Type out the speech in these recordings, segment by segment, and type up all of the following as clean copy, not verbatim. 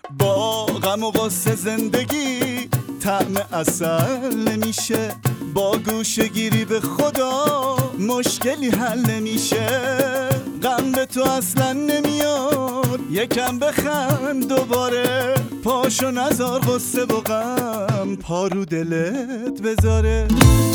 با غم و غصه زندگی طعم عسل نمیشه، با گوشه گیری به خدا مشکلی حل نمیشه. غم به تو اصلا نمیاد، یکم بخند دوباره، پاشو نزار غصه و غم پا رو دلت بذاره.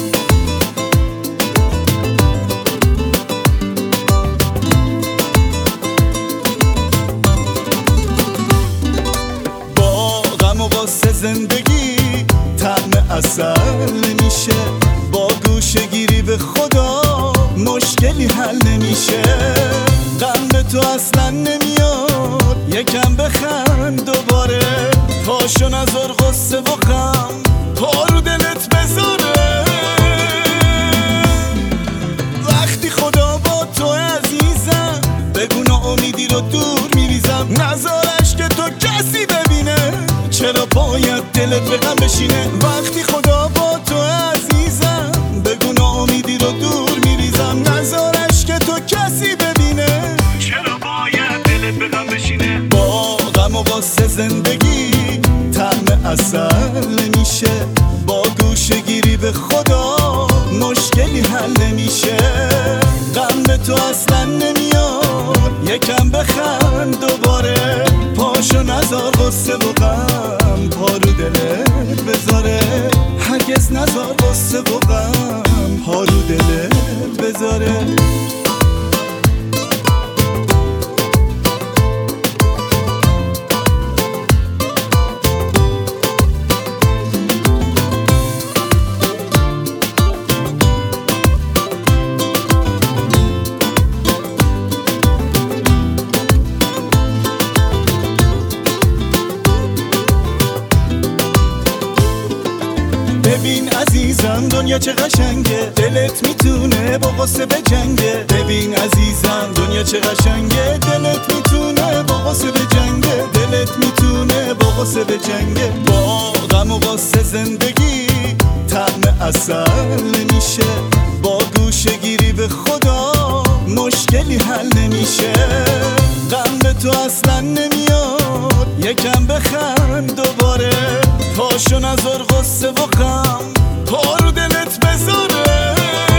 واسه زندگی طعم عسل نمیشه، با گوشه گیری به خدا مشکلی حل نمیشه. غم به تو اصلا نمیاد، یکم بخند دوباره، پاشو نزار غصه و غم پا رو دلت بذاره. وقتی خدا با تو عزیزم، بگو امیدی رو دور میریزم، نزارش که تو کسی ببینه، چرا باید دلت به غم بشینه. وقتی خدا با تو عزیزم، بگو ناامیدی رو دور میریزم، نزارش که تو کسی ببینه، چرا باید دلت به غم بشینه. با غم و غصه زندگی طعم عسل نمیشه، با گوشه گیری به خدا مشکلی حل نمیشه. غم به تو اصلا نمیاد، یکم بخند دوباره، پاشو نزار غصه و غم پا رو دلت بذاره. هرگز نزار غصه و غم پا رو دلت بذاره. ببین عزیزم دنیا چه قشنگه، دلت میتونه با غصه بجنگه. ببین عزیزم دنیا چه قشنگه، دلت میتونه با غصه بجنگه. دلت میتونه با غصه بجنگه. با غم و غصه زندگی طعم عسل نمیشه، با گوشه گیری به خدا مشکلی حل نمیشه. غم به تو اصلا نمیاد، یکم بخند دوباره، پاشو نزار غصه و غم پا رو دلت بذاره.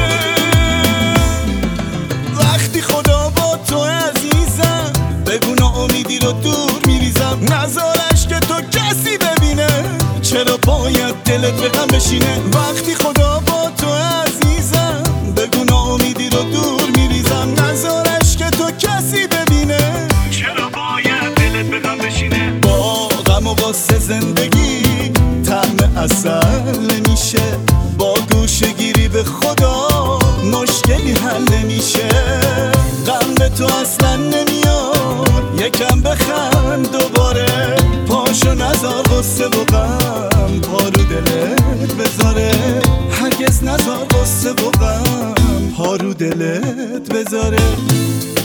وقتی خدا با تو عزیزم، بگو ناامیدی رو دور میریزم، نزارش که تو کسی ببینه، چرا باید دلت به غم بشینه. وقتی خدا با تو عزیزم، بگو ناامیدی رو دور میریزم، نزارش که تو کسی ببینه، چرا باید دلت به غم بشینه. با غم و غصه زندگی طعم عسل نمیشه، با گوشه گیری به خدا مشکلی حل نمیشه. غم به تو اصلا نمیاد، یکم بخند دوباره، پاشو نزار غصه و غم پا رو دلت بذاره. هرگز نزار غصه و غم پا رو دلت بذاره.